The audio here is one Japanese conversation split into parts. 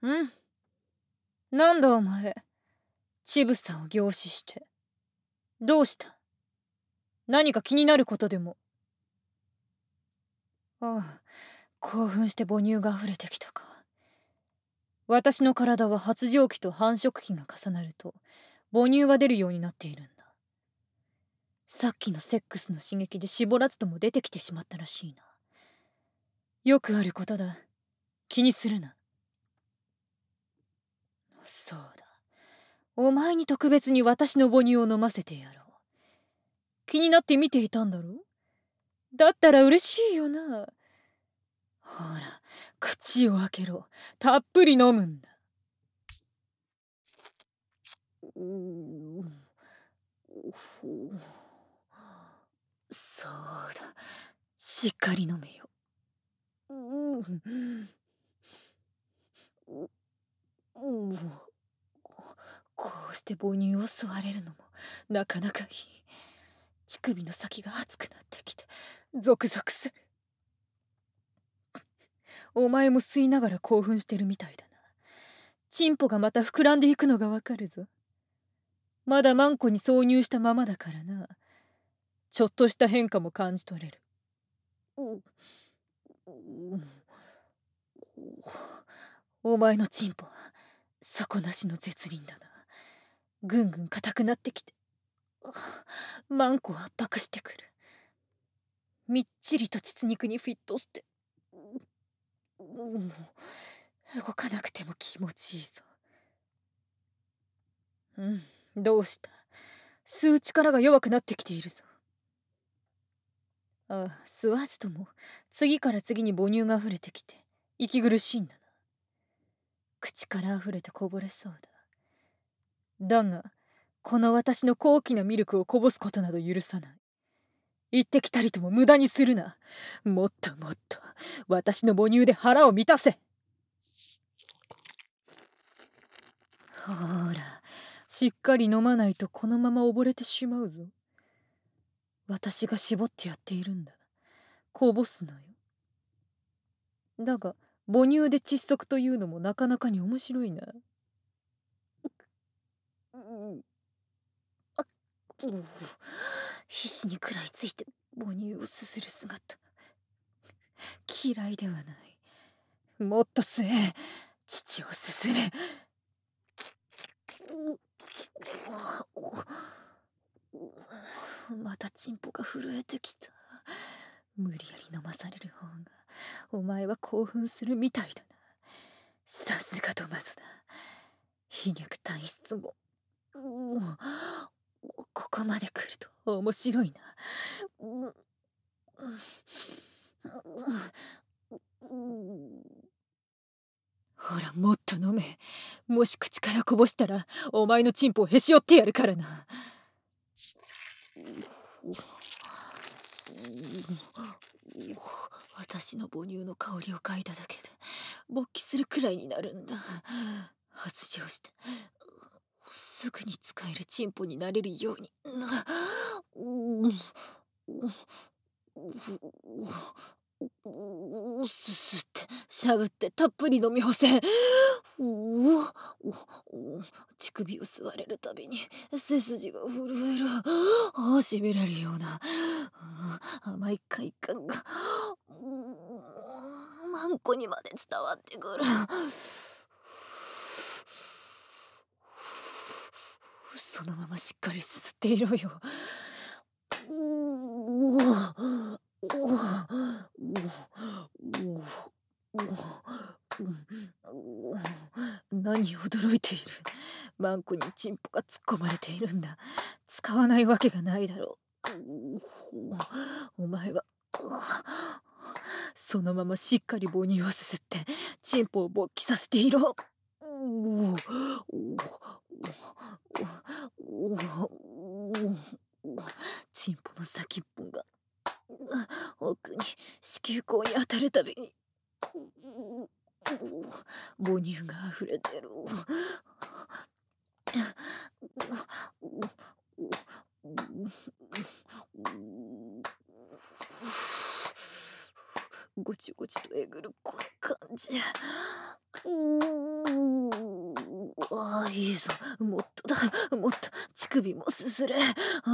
んなんだお前、乳房を凝視して。どうした？何か気になることでも？ああ、興奮して母乳が溢れてきたか。私の体は発情期と繁殖期が重なると母乳が出るようになっているんだ。さっきのセックスの刺激で絞らずとも出てきてしまったらしいな。よくあることだ。気にするな。そうだ。お前に特別に私の母乳を飲ませてやろう。気になって見ていたんだろ？だったら嬉しいよな。ほら、口を開けろ。たっぷり飲むんだ。うーそうだ。しっかり飲めよ。うんこうして母乳を吸われるのもなかなかいい。乳首の先が熱くなってきてゾクゾクする。お前も吸いながら興奮してるみたいだな。チンポがまた膨らんでいくのがわかるぞ。まだマンコに挿入したままだからな。ちょっとした変化も感じ取れる。お前のチンポは底なしの絶倫だな。ぐんぐん硬くなってきてマンコを圧迫してくる。みっちりと膣肉にフィットして、動かなくても気持ちいいぞ。どうした？吸う力が弱くなってきているぞ。ああ、吸わずとも次から次に母乳が溢れてきて息苦しいんだな。口から溢れてこぼれそうだ。だがこの私の高貴なミルクをこぼすことなど許さない。行ってきたりとも無駄にするな。もっともっと私の母乳で腹を満たせ。ほら、しっかり飲まないとこのまま溺れてしまうぞ。私が絞ってやっているんだ。こぼすのよ。だが母乳で窒息というのもなかなかに面白いな。必死に食らいついて母乳をすする姿嫌いではない。もっと吸え。乳をすすれ。またチンポが震えてきた。無理やり飲まされる方がお前は興奮するみたいだな。さすがドマズだ。皮肉体質もここまで来ると面白いな。ほらもっと飲め。もし口からこぼしたらお前のチンポをへし折ってやるからな。私の母乳の香りを嗅いだだけで勃起するくらいになるんだ。発情してすぐに使えるチンポになれるように。すすってしゃぶってたっぷり飲み干せ。乳首を吸われるたびに背筋が震える。しびれるような甘い快感がマンコにまで伝わってくる。そのまましっかりすすっていろよ。何驚いている。マンコにチンポが突っ込まれているんだ。使わないわけがないだろう。お前はそのまましっかり母乳をすすってチンポを勃起させていろ。チンポの先っぽが奥に子宮口に当たるたびに母乳が溢れてる。ごちごちとえぐるこの感じ。 ああ、いいぞ。もっとだ。もっと乳首もすすれ。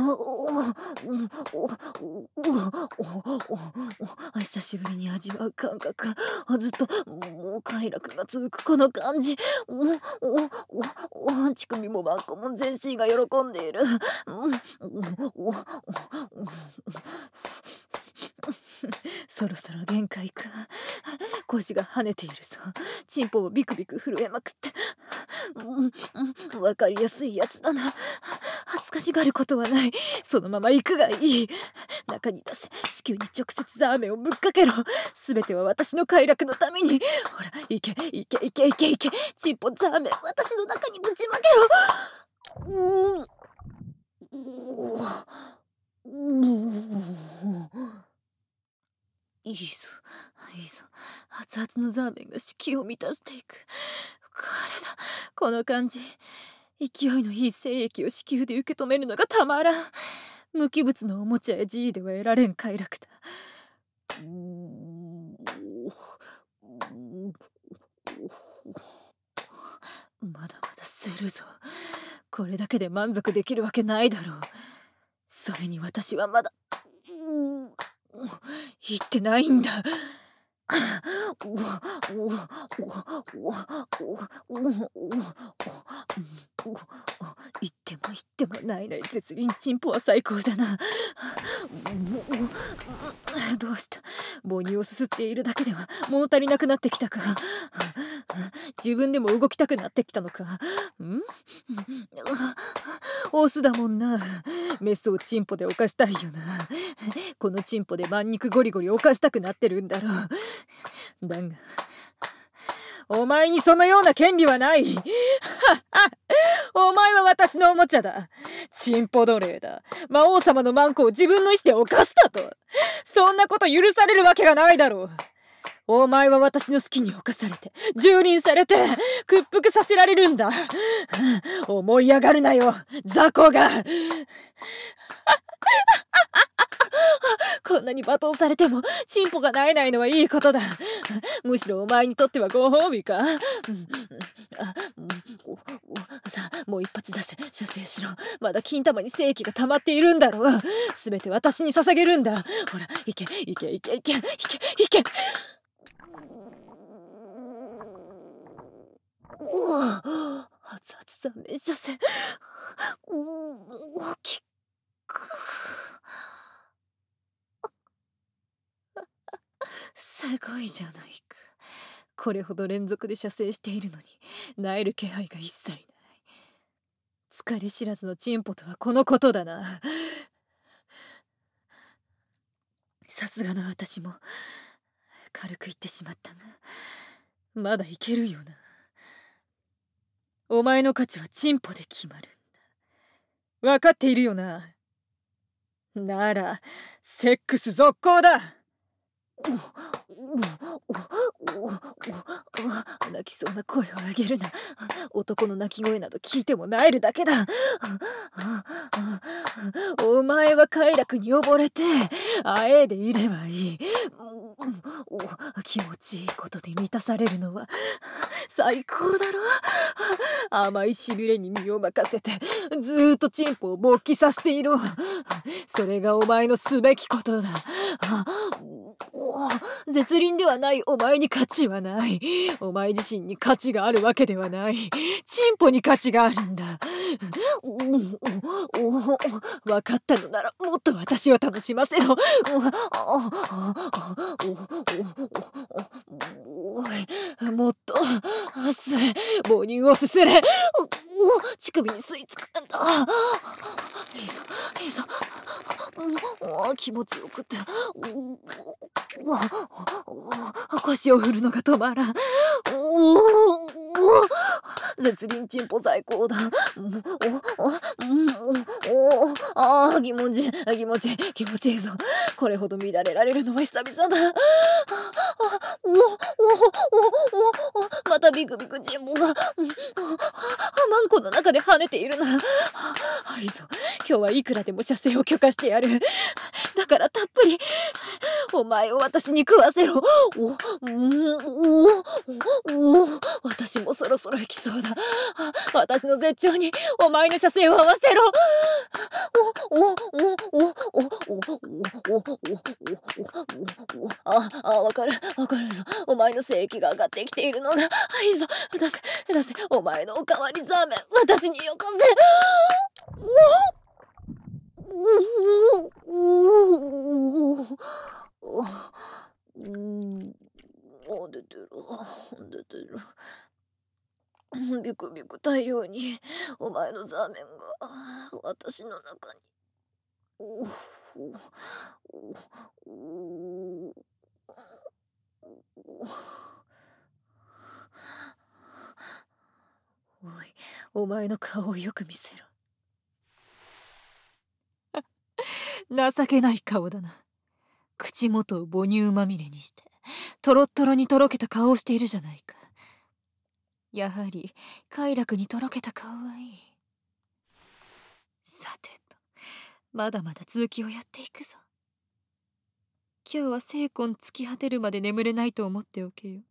久しぶりに味わう感覚。ずっともう快楽が続くこの感じ。乳首もバッコも全身が喜んでいる。そろそろ限界か。腰が跳ねているぞ。チンポもビクビク震えまくって。わかりやすいやつだな。恥ずかしがることはない。そのまま行くがいい。中に出せ。子宮に直接ザーメンをぶっかけろ。すべては私の快楽のために。ほら、いけ。チンポザーメン、私の中にぶちまけろ。いいぞ。熱々のザーメンが子宮を満たしていく。これだ。この感じ。勢いのいい精液を子宮で受け止めるのがたまらん。無機物のおもちゃや G では得られん快楽だ。まだまだするぞ。これだけで満足できるわけないだろう。それに私はまだ言ってないんだ。言ってもない絶倫チンポは最高だな。どうした。母乳をすすっているだけでは物足りなくなってきたか。自分でも動きたくなってきたのか。オスだもんな。メスをチンポで犯したいよな。このチンポで万肉ゴリゴリ犯したくなってるんだろう。だがお前にそのような権利はない。お前は私のおもちゃだ。チンポ奴隷だ。魔王様のマンコを自分の意志で犯したと。そんなこと許されるわけがないだろう。お前は私の好きに侵されて、蹂躙されて、屈服させられるんだ。思い上がるなよ、雑魚が。こんなに罵倒されてもチンポが萎えないのはいいことだ。むしろお前にとってはご褒美か。さあ、もう一発出せ。射精しろ。まだ金玉に精液が溜まっているんだろう。すべて私に捧げるんだ。ほら、いけ。熱々だめ射精。大きく。すごいじゃないか。これほど連続で射精しているのに萎える気配が一切ない。疲れ知らずのチンポとはこのことだな。さすがの私も軽く言ってしまったが、まだいけるよな。お前の価値はチンポで決まるんだ。分かっているよな。ならセックス続行だ。泣きそうな声を上げるな。男の泣き声など聞いても萎えるだけだ。お前は快楽に溺れてあえいでいればいい。気持ちいいことで満たされるのは最高だろ。甘いしびれに身を任せてずーっとチンポを勃起させていろ。それがお前のすべきことだ。絶倫ではないお前に価値はない。お前自身に価値があるわけではない。チンポに価値があるんだ。分かったのならもっと私を楽しませろ。もっと明日母乳をすすれ。乳首に吸い付くんだ。いいぞ。気持ちよくて。腰を振るのが止まらん。絶倫チンポ最高だ。気持ちいいぞ。これほど乱れられるのは久々だ。またビクビクチンポが。 マンコの中で跳ねているな。いいぞ、今日はいくらでも射精を許可してやる。だからたっぷりお前を私に食わせろ。私もそろそろ行きそうだ。私の絶頂にお前の射精を合わせろ。わかるぞ。お前の精液が上がってきているのが。いいぞ、出せ。お前のおかわりザーメン、私によこせ。出てる。ビクビク大量にお前のザーメンが私の中に。おおおい、お前の顔をよく見せろ。情けない顔だな。口元を母乳まみれにしてトロットロにとろけた顔をしているじゃないか。やはり快楽にとろけた顔はいい。さてと、まだまだ続きをやっていくぞ。今日は精魂尽き果てるまで眠れないと思っておけよ。